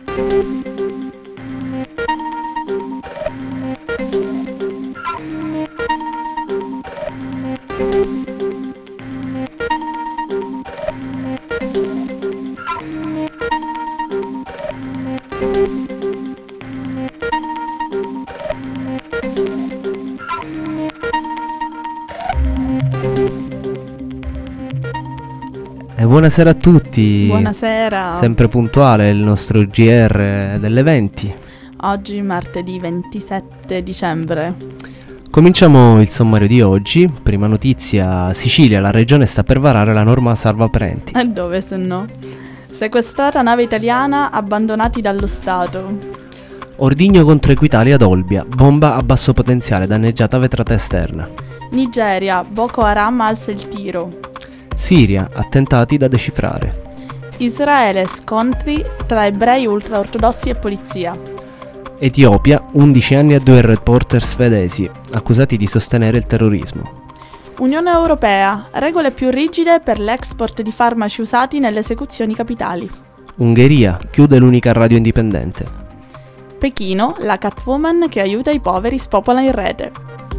Buonasera a tutti. Buonasera. Sempre puntuale il nostro GR delle 20. Oggi martedì 27 dicembre. Cominciamo il sommario di oggi. Prima notizia: Sicilia, la regione sta per varare la norma salva parenti. E dove se no? Sequestrata nave italiana, abbandonati dallo Stato. Ordigno contro Equitalia ad Olbia, bomba a basso potenziale, danneggiata vetrata esterna. Nigeria, Boko Haram alza il tiro. Siria, attentati da decifrare. Israele, scontri tra ebrei ultraortodossi e polizia. Etiopia, 11 anni a 2 reporter svedesi, accusati di sostenere il terrorismo. Unione Europea, regole più rigide per l'export di farmaci usati nelle esecuzioni capitali. Ungheria, chiude l'unica radio indipendente. Pechino, la Catwoman che aiuta i poveri spopola in rete.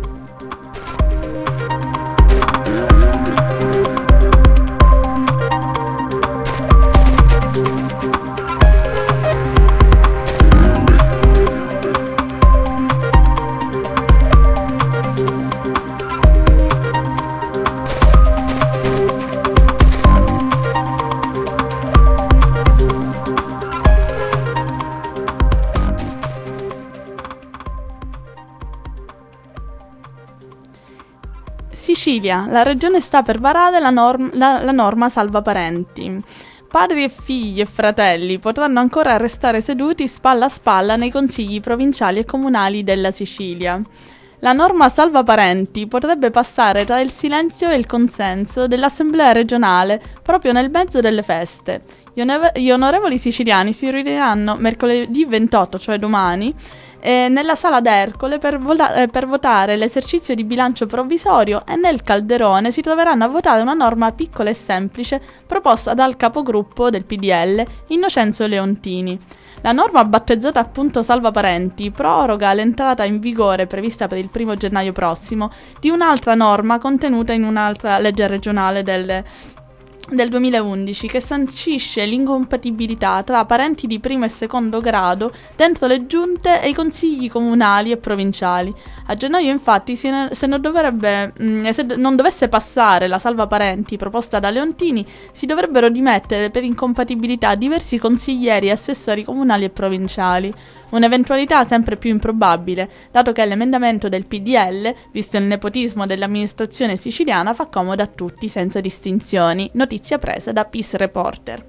Sicilia, la regione sta per varare la norma salva parenti. Padri e figli e fratelli potranno ancora restare seduti spalla a spalla nei consigli provinciali e comunali della Sicilia. La norma salva parenti potrebbe passare tra il silenzio e il consenso dell'Assemblea regionale proprio nel mezzo delle feste. Gli onorevoli siciliani si riuniranno mercoledì 28, cioè domani, nella sala d'Ercole per votare l'esercizio di bilancio provvisorio e nel calderone si troveranno a votare una norma piccola e semplice proposta dal capogruppo del PDL, Innocenzo Leontini. La norma, battezzata appunto salva parenti, proroga l'entrata in vigore prevista per il 1 gennaio prossimo di un'altra norma contenuta in un'altra legge regionale del 2011 che sancisce l'incompatibilità tra parenti di primo e secondo grado dentro le giunte e i consigli comunali e provinciali. A gennaio infatti se non dovesse passare la salva parenti proposta da Leontini si dovrebbero dimettere per incompatibilità diversi consiglieri e assessori comunali e provinciali. Un'eventualità sempre più improbabile, dato che l'emendamento del PDL, visto il nepotismo dell'amministrazione siciliana, fa comodo a tutti senza distinzioni. Notizia presa da Peace Reporter.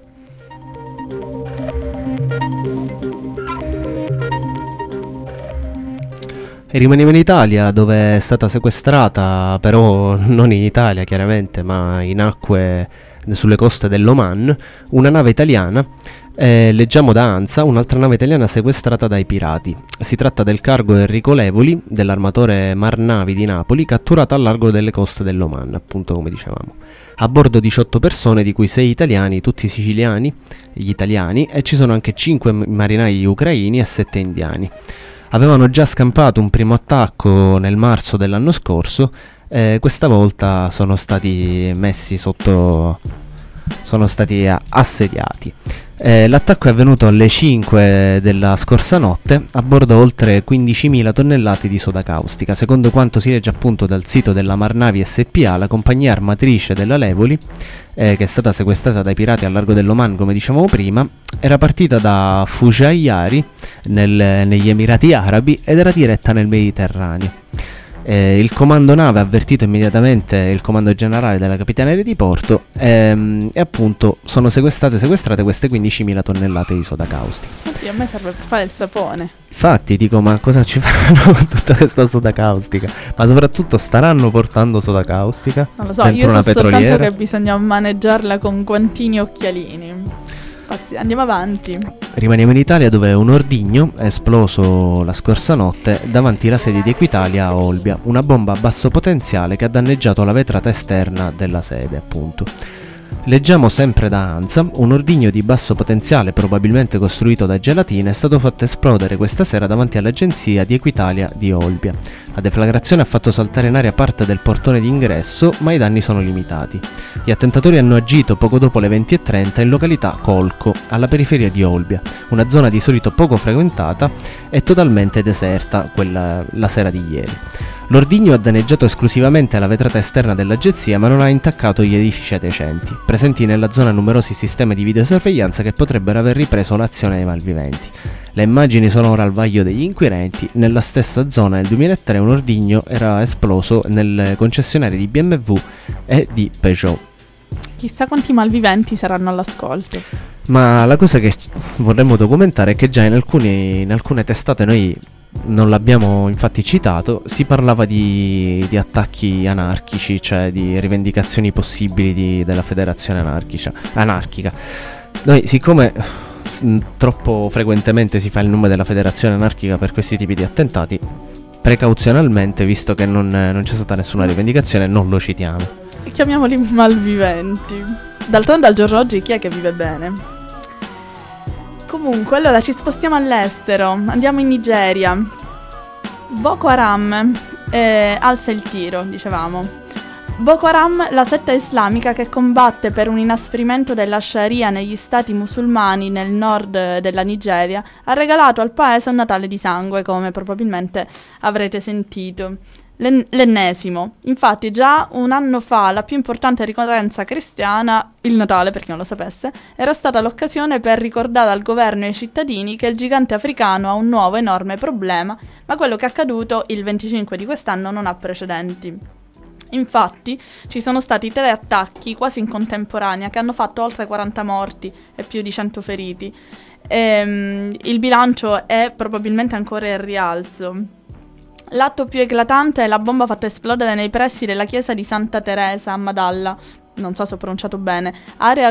E rimaniamo in Italia, dove è stata sequestrata, però non in Italia chiaramente, ma in acque sulle coste dell'Oman, una nave italiana. Leggiamo da ANSA un'altra nave italiana sequestrata dai pirati. Si tratta del cargo Enrico Levoli dell'armatore Mar Navi di Napoli, catturato al largo delle coste dell'Oman, appunto come dicevamo. A bordo 18 persone, di cui 6 italiani, tutti siciliani, gli italiani, e ci sono anche 5 marinai ucraini e 7 indiani. Avevano già scampato un primo attacco nel marzo dell'anno scorso, questa volta sono stati assediati. L'attacco è avvenuto alle 5 della scorsa notte, a bordo oltre 15.000 tonnellate di soda caustica. Secondo quanto si legge appunto dal sito della Mar Navi SPA, la compagnia armatrice della Levoli, che è stata sequestrata dai pirati al largo dell'Oman, come dicevamo prima, era partita da Fujairah negli Emirati Arabi ed era diretta nel Mediterraneo. Il comando nave ha avvertito immediatamente il comando generale della Capitaneria di Porto e appunto sono sequestrate queste 15.000 tonnellate di soda caustica. Oddio, a me serve per fare il sapone. Infatti dico, ma cosa ci faranno con tutta questa soda caustica? Ma soprattutto staranno portando soda caustica? Non lo so, dentro io so una petroliera? soltanto che bisogna maneggiarla con guantini e occhialini. Andiamo avanti. Rimaniamo in Italia, dove un ordigno è esploso la scorsa notte davanti alla sede di Equitalia a Olbia, una bomba a basso potenziale che ha danneggiato la vetrata esterna della sede, appunto. Leggiamo sempre da ANSA, un ordigno di basso potenziale probabilmente costruito da gelatina è stato fatto esplodere questa sera davanti all'agenzia di Equitalia di Olbia. La deflagrazione ha fatto saltare in aria parte del portone d'ingresso, ma i danni sono limitati. Gli attentatori hanno agito poco dopo le 20:30 in località Colco, alla periferia di Olbia, una zona di solito poco frequentata e totalmente deserta la sera di ieri. L'ordigno ha danneggiato esclusivamente la vetrata esterna dell'agenzia, ma non ha intaccato gli edifici adiacenti. Presenti nella zona numerosi sistemi di videosorveglianza che potrebbero aver ripreso l'azione dei malviventi. Le immagini sono ora al vaglio degli inquirenti. Nella stessa zona nel 2003 un ordigno era esploso nelle concessionarie di BMW e di Peugeot. Chissà quanti malviventi saranno all'ascolto. Ma la cosa che vorremmo documentare è che già in alcune testate noi non l'abbiamo infatti citato, si parlava di attacchi anarchici, cioè di rivendicazioni possibili della federazione anarchica. Noi, siccome troppo frequentemente si fa il nome della federazione anarchica per questi tipi di attentati, precauzionalmente, visto che non c'è stata nessuna rivendicazione, non lo citiamo. Chiamiamoli malviventi. D'altronde al giorno d'oggi chi è che vive bene? Comunque, allora ci spostiamo all'estero, andiamo in Nigeria. Boko Haram alza il tiro, dicevamo. Boko Haram, la setta islamica che combatte per un inasprimento della Sharia negli stati musulmani nel nord della Nigeria, ha regalato al paese un Natale di sangue, come probabilmente avrete sentito. L'ennesimo. Infatti già un anno fa la più importante ricorrenza cristiana, il Natale per chi non lo sapesse, era stata l'occasione per ricordare al governo e ai cittadini che il gigante africano ha un nuovo enorme problema, ma quello che è accaduto il 25 di quest'anno non ha precedenti. Infatti ci sono stati 3 attacchi quasi in contemporanea che hanno fatto oltre 40 morti e più di 100 feriti. Il bilancio è probabilmente ancora in rialzo. L'atto più eclatante è la bomba fatta esplodere nei pressi della chiesa di Santa Teresa a Madalla, non so se ho pronunciato bene, area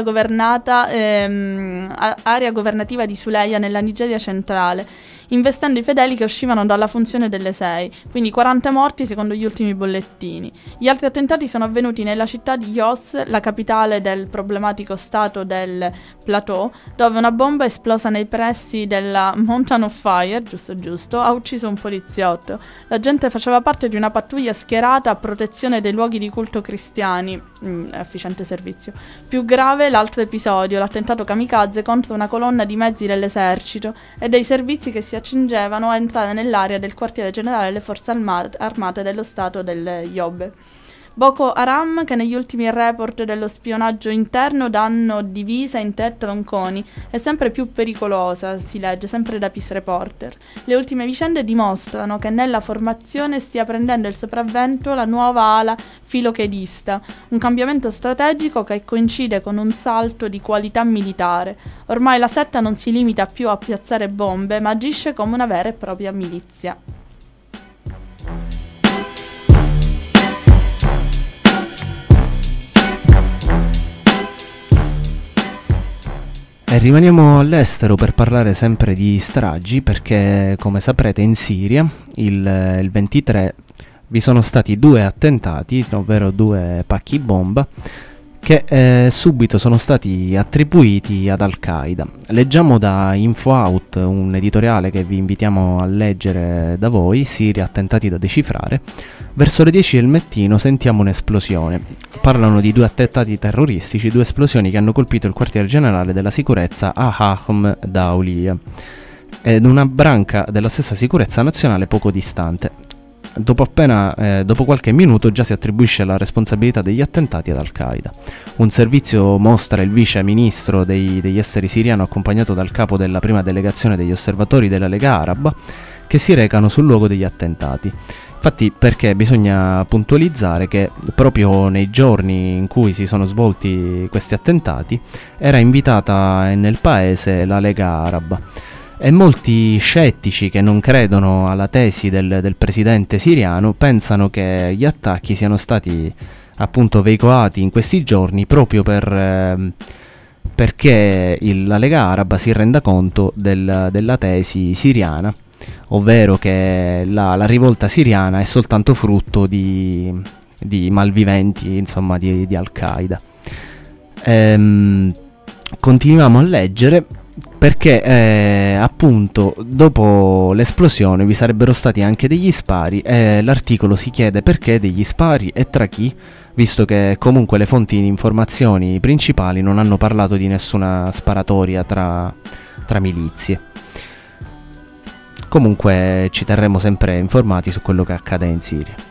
governativa di Suleja nella Nigeria centrale, investendo i fedeli che uscivano dalla funzione delle 6, quindi 40 morti secondo gli ultimi bollettini. Gli altri attentati sono avvenuti nella città di Jos, la capitale del problematico stato del Plateau, dove una bomba esplosa nei pressi della Mountain of Fire, giusto, ha ucciso un poliziotto. La gente faceva parte di una pattuglia schierata a protezione dei luoghi di culto cristiani, efficiente servizio. Più grave l'altro episodio, l'attentato kamikaze contro una colonna di mezzi dell'esercito e dei servizi che si accingevano a entrare nell'area del quartiere generale delle forze armate dello stato del Yobe. Boko Haram, che negli ultimi report dello spionaggio interno danno divisa in 3 tronconi, è sempre più pericolosa, si legge sempre da Peace Reporter. Le ultime vicende dimostrano che nella formazione stia prendendo il sopravvento la nuova ala filochedista, un cambiamento strategico che coincide con un salto di qualità militare. Ormai la setta non si limita più a piazzare bombe, ma agisce come una vera e propria milizia. E rimaniamo all'estero per parlare sempre di stragi, perché come saprete in Siria il 23 vi sono stati 2 attentati, ovvero 2 pacchi bomba, che subito sono stati attribuiti ad Al-Qaeda. Leggiamo da InfoOut, un editoriale che vi invitiamo a leggere da voi, Siria, attentati da decifrare. Verso le 10 del mattino sentiamo un'esplosione. Parlano di 2 attentati terroristici, 2 esplosioni che hanno colpito il quartier generale della sicurezza a Ahmed Daulia ed una branca della stessa sicurezza nazionale poco distante. Dopo qualche minuto già si attribuisce la responsabilità degli attentati ad Al-Qaeda. Un servizio mostra il vice ministro degli esteri siriano accompagnato dal capo della prima delegazione degli osservatori della Lega Araba che si recano sul luogo degli attentati. Infatti, perché bisogna puntualizzare che proprio nei giorni in cui si sono svolti questi attentati era invitata nel paese la Lega Araba. E molti scettici che non credono alla tesi del presidente siriano pensano che gli attacchi siano stati appunto veicolati in questi giorni proprio perché la Lega Araba si renda conto della tesi siriana, ovvero che la rivolta siriana è soltanto frutto di malviventi, insomma, di Al-Qaeda. Continuiamo a leggere perché appunto dopo l'esplosione vi sarebbero stati anche degli spari e l'articolo si chiede perché degli spari e tra chi, visto che comunque le fonti di informazioni principali non hanno parlato di nessuna sparatoria tra milizie. Comunque ci terremo sempre informati su quello che accade in Siria.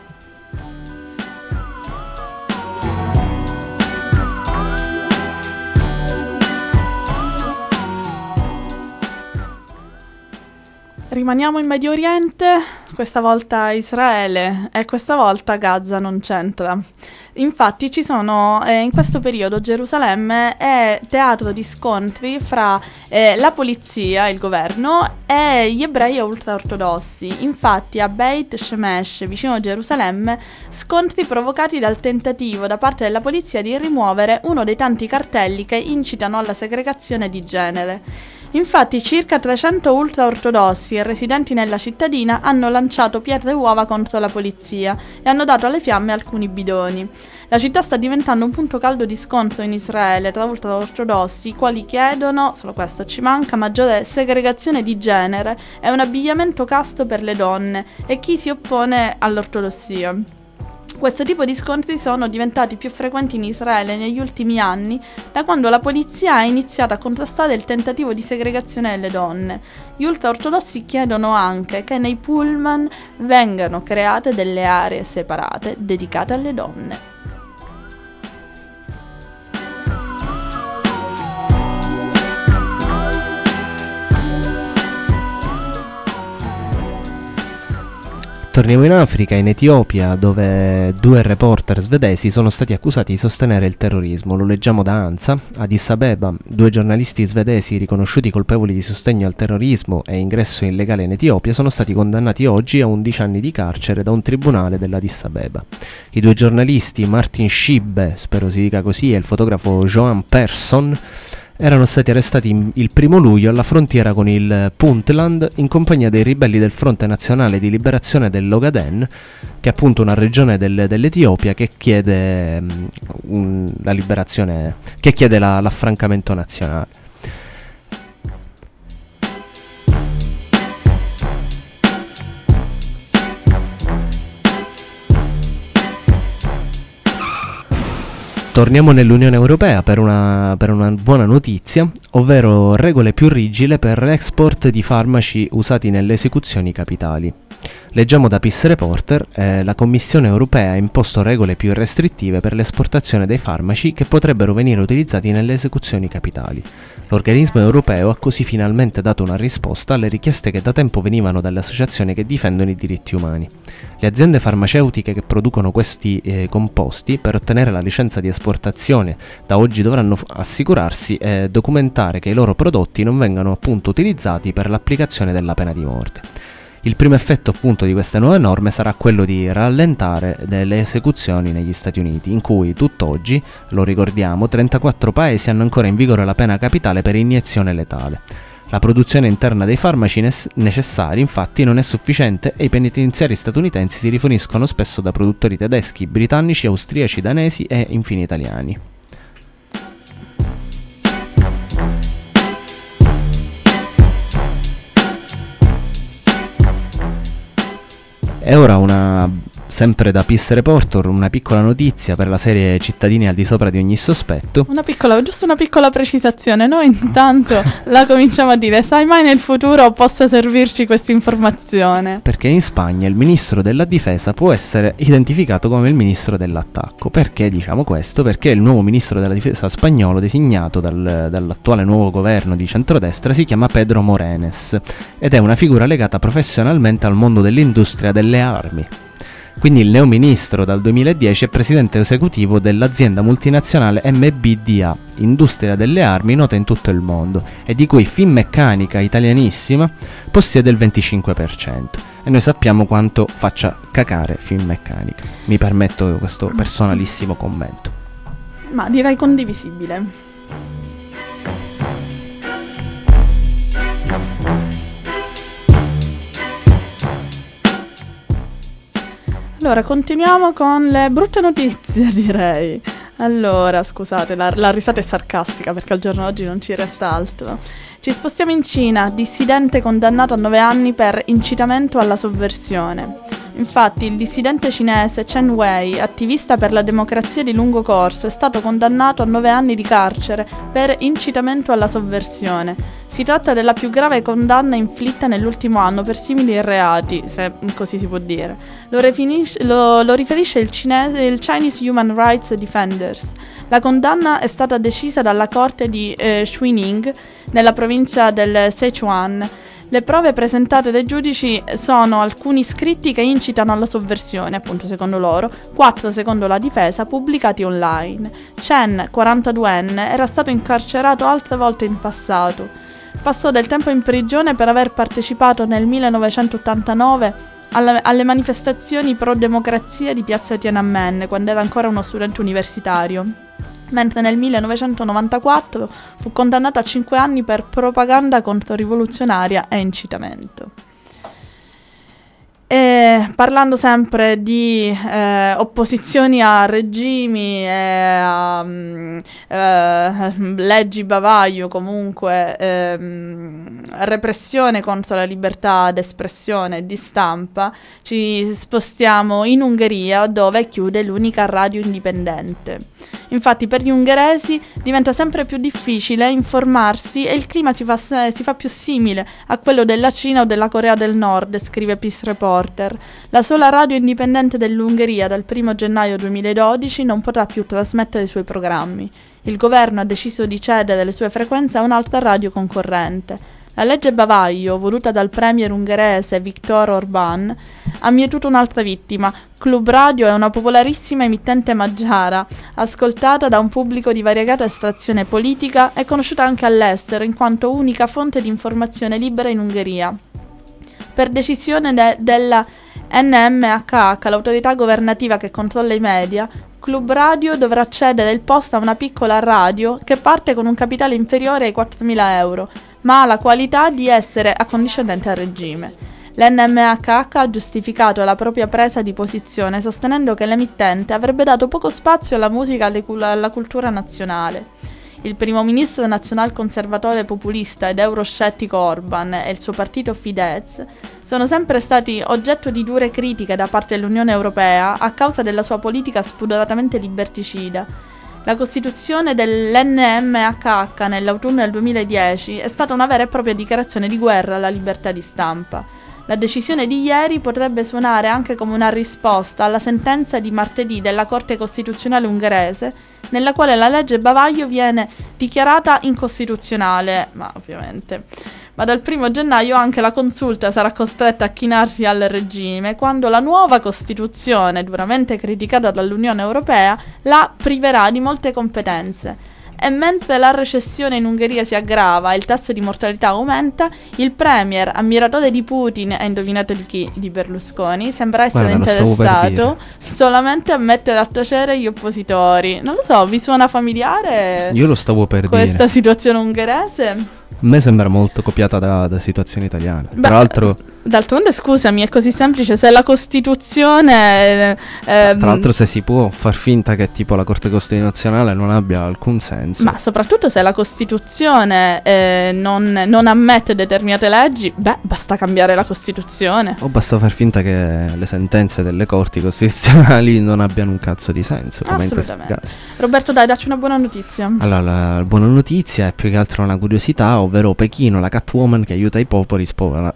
Rimaniamo in Medio Oriente, questa volta Israele e questa volta Gaza non c'entra. Infatti ci sono, in questo periodo Gerusalemme è teatro di scontri fra la polizia, il governo e gli ebrei ultraortodossi. Infatti a Beit Shemesh, vicino a Gerusalemme, scontri provocati dal tentativo da parte della polizia di rimuovere uno dei tanti cartelli che incitano alla segregazione di genere. Infatti circa 300 ultraortodossi e residenti nella cittadina hanno lanciato pietre e uova contro la polizia e hanno dato alle fiamme alcuni bidoni. La città sta diventando un punto caldo di scontro in Israele tra ultraortodossi, i quali chiedono, solo questo ci manca, maggiore segregazione di genere e un abbigliamento casto per le donne, e chi si oppone all'ortodossia. Questo tipo di scontri sono diventati più frequenti in Israele negli ultimi anni, da quando la polizia ha iniziato a contrastare il tentativo di segregazione delle donne. Gli ultraortodossi chiedono anche che nei pullman vengano create delle aree separate dedicate alle donne. Torniamo in Africa, in Etiopia, dove 2 reporter svedesi sono stati accusati di sostenere il terrorismo. Lo leggiamo da ANSA. Addis Abeba, 2 giornalisti svedesi riconosciuti colpevoli di sostegno al terrorismo e ingresso illegale in Etiopia sono stati condannati oggi a 11 anni di carcere da un tribunale dell'Addis Abeba. I 2 giornalisti, Martin Schibbe, spero si dica così, e il fotografo Johan Persson, erano stati arrestati il 1 luglio alla frontiera con il Puntland in compagnia dei ribelli del Fronte Nazionale di Liberazione dell'Ogaden, che è appunto una regione dell'Etiopia che chiede la liberazione, che chiede l'affrancamento nazionale. Torniamo nell'Unione Europea per una buona notizia, ovvero regole più rigide per l'export di farmaci usati nelle esecuzioni capitali. Leggiamo da Peace Reporter, la Commissione Europea ha imposto regole più restrittive per l'esportazione dei farmaci che potrebbero venire utilizzati nelle esecuzioni capitali. L'organismo europeo ha così finalmente dato una risposta alle richieste che da tempo venivano dalle associazioni che difendono i diritti umani. Le aziende farmaceutiche che producono questi composti, per ottenere la licenza di esportazione, da oggi dovranno assicurarsi e documentare che i loro prodotti non vengano appunto utilizzati per l'applicazione della pena di morte. Il primo effetto appunto di queste nuove norme sarà quello di rallentare delle esecuzioni negli Stati Uniti, in cui tutt'oggi, lo ricordiamo, 34 paesi hanno ancora in vigore la pena capitale per iniezione letale. La produzione interna dei farmaci necessari infatti non è sufficiente e i penitenziari statunitensi si riforniscono spesso da produttori tedeschi, britannici, austriaci, danesi e infine italiani. E ora sempre da Peace Reporter, una piccola notizia per la serie Cittadini al di sopra di ogni sospetto. Giusto una piccola precisazione. Noi intanto la cominciamo a dire: sai mai nel futuro possa servirci questa informazione? Perché in Spagna il ministro della difesa può essere identificato come il ministro dell'attacco. Perché diciamo questo? Perché il nuovo ministro della difesa spagnolo designato dall'attuale nuovo governo di centrodestra si chiama Pedro Morenes ed è una figura legata professionalmente al mondo dell'industria delle armi. Quindi il neoministro dal 2010 è presidente esecutivo dell'azienda multinazionale MBDA, industria delle armi nota in tutto il mondo, e di cui Finmeccanica, italianissima, possiede il 25%. E noi sappiamo quanto faccia cacare Finmeccanica. Mi permetto questo personalissimo commento. Ma direi condivisibile. Allora, continuiamo con le brutte notizie, direi. Allora, scusate, la risata è sarcastica perché al giorno d'oggi non ci resta altro. Ci spostiamo in Cina, dissidente condannato a 9 anni per incitamento alla sovversione. Infatti, il dissidente cinese Chen Wei, attivista per la democrazia di lungo corso, è stato condannato a 9 anni di carcere per incitamento alla sovversione. Si tratta della più grave condanna inflitta nell'ultimo anno per simili reati, se così si può dire. Lo riferisce il Chinese Human Rights Defenders. La condanna è stata decisa dalla corte di Shuining, nella provincia del Sichuan. Le prove presentate dai giudici sono alcuni scritti che incitano alla sovversione, appunto secondo loro, 4 secondo la difesa, pubblicati online. Chen, 42enne, era stato incarcerato altre volte in passato. Passò del tempo in prigione per aver partecipato nel 1989 alle manifestazioni pro-democrazia di piazza Tiananmen, quando era ancora uno studente universitario, mentre nel 1994 fu condannato a 5 anni per propaganda controrivoluzionaria e incitamento. E parlando sempre di opposizioni a regimi e a leggi bavaglio, comunque repressione contro la libertà d'espressione e di stampa, ci spostiamo in Ungheria, dove chiude l'unica radio indipendente. Infatti per gli ungheresi diventa sempre più difficile informarsi e il clima si fa più simile a quello della Cina o della Corea del Nord, scrive Peace Reporter. La sola radio indipendente dell'Ungheria dal 1 gennaio 2012 non potrà più trasmettere i suoi programmi. Il governo ha deciso di cedere le sue frequenze a un'altra radio concorrente. La legge bavaglio, voluta dal premier ungherese Viktor Orbán, ha mietuto un'altra vittima. Club Radio è una popolarissima emittente maggiara, ascoltata da un pubblico di variegata estrazione politica e conosciuta anche all'estero in quanto unica fonte di informazione libera in Ungheria. Per decisione della NMHH, l'autorità governativa che controlla i media, Club Radio dovrà cedere il posto a una piccola radio che parte con un capitale inferiore ai 4.000 euro, ma ha la qualità di essere accondiscendente al regime. L'NMHH ha giustificato la propria presa di posizione sostenendo che l'emittente avrebbe dato poco spazio alla musica e alla cultura nazionale. Il primo ministro nazionalconservatore populista ed euroscettico Orban e il suo partito Fidesz sono sempre stati oggetto di dure critiche da parte dell'Unione Europea a causa della sua politica spudoratamente liberticida. La costituzione dell'NMHH nell'autunno del 2010 è stata una vera e propria dichiarazione di guerra alla libertà di stampa. La decisione di ieri potrebbe suonare anche come una risposta alla sentenza di martedì della Corte Costituzionale ungherese, nella quale la legge bavaglio viene dichiarata incostituzionale, ma dal 1 gennaio anche la consulta sarà costretta a chinarsi al regime, quando la nuova Costituzione, duramente criticata dall'Unione Europea, la priverà di molte competenze. E mentre la recessione in Ungheria si aggrava e il tasso di mortalità aumenta, il premier, ammiratore di Putin e indovinate di chi? Di Berlusconi, sembra essere interessato solamente a mettere a tacere gli oppositori. Non lo so, vi suona familiare? Io lo stavo per questa situazione ungherese? A me sembra molto copiata da situazioni italiane. Tra l'altro, d'altronde, scusami, è così semplice. Se la Costituzione tra l'altro, se si può far finta che tipo la Corte Costituzionale non abbia alcun senso, ma soprattutto se la Costituzione non ammette determinate leggi, basta cambiare la Costituzione. O basta far finta che le sentenze delle Corti Costituzionali non abbiano un cazzo di senso, come in questi casi. Roberto, dai, dacci una buona notizia. Allora, la buona notizia è più che altro una curiosità, ovvero Pechino, la Catwoman che aiuta i poveri, spopola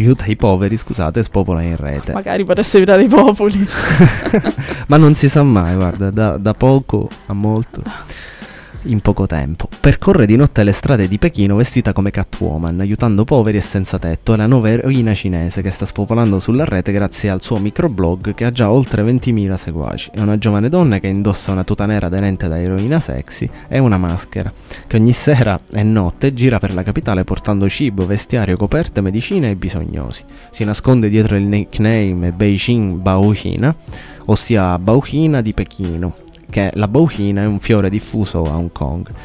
in rete. Magari potesse aiutare i popoli. Ma non si sa mai, guarda, da poco a molto, in poco tempo. Percorre di notte le strade di Pechino vestita come Catwoman, aiutando poveri e senza tetto. È la nuova eroina cinese che sta spopolando sulla rete grazie al suo microblog che ha già oltre 20.000 seguaci. È una giovane donna che indossa una tuta nera aderente da eroina sexy e una maschera, che ogni sera e notte gira per la capitale portando cibo, vestiario, coperte, medicine ai bisognosi. Si nasconde dietro il nickname Beijing Baohina, ossia Baohina di Pechino, che la bauchina è un fiore diffuso a Hong Kong.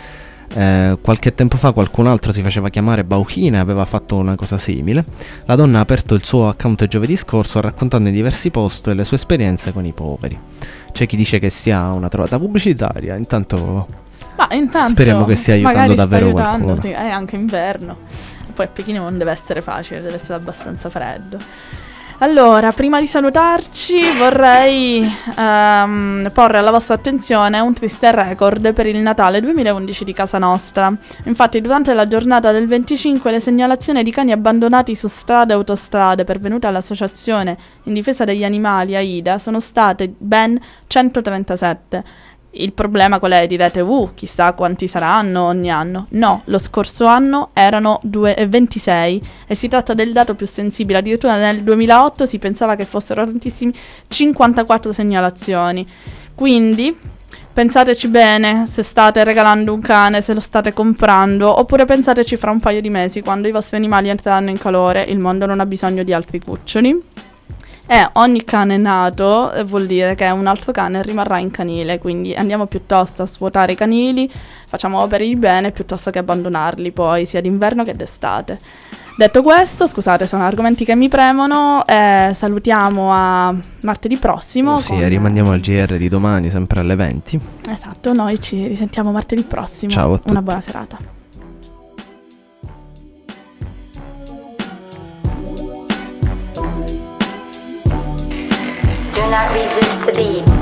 Qualche tempo fa qualcun altro si faceva chiamare Bauchina e aveva fatto una cosa simile. La donna ha aperto il suo account giovedì scorso raccontando in diversi post le sue esperienze con i poveri. C'è chi dice che sia una trovata pubblicitaria, intanto speriamo che stia aiutando davvero qualcuno. È anche inverno. Poi a Pechino non deve essere facile, deve essere abbastanza freddo. Allora, prima di salutarci vorrei porre alla vostra attenzione un triste record per il Natale 2011 di casa nostra. Infatti, durante la giornata del 25 le segnalazioni di cani abbandonati su strade e autostrade pervenute all'Associazione in difesa degli animali AIDA sono state ben 137. Il problema qual è? Direte, chissà quanti saranno ogni anno. No, lo scorso anno erano 26 e si tratta del dato più sensibile. Addirittura nel 2008 si pensava che fossero tantissimi, 54 segnalazioni. Quindi pensateci bene se state regalando un cane, se lo state comprando, oppure pensateci fra un paio di mesi quando i vostri animali entreranno in calore. Il mondo non ha bisogno di altri cuccioli. E ogni cane nato vuol dire che un altro cane rimarrà in canile, quindi andiamo piuttosto a svuotare i canili, facciamo opere di bene piuttosto che abbandonarli poi sia d'inverno che d'estate. Detto questo, scusate, sono argomenti che mi premono, salutiamo a martedì prossimo. Sì, rimandiamo al GR di domani, sempre alle 20. Esatto, noi ci risentiamo martedì prossimo. Ciao a tutti. Una buona serata. Do not resist the beat.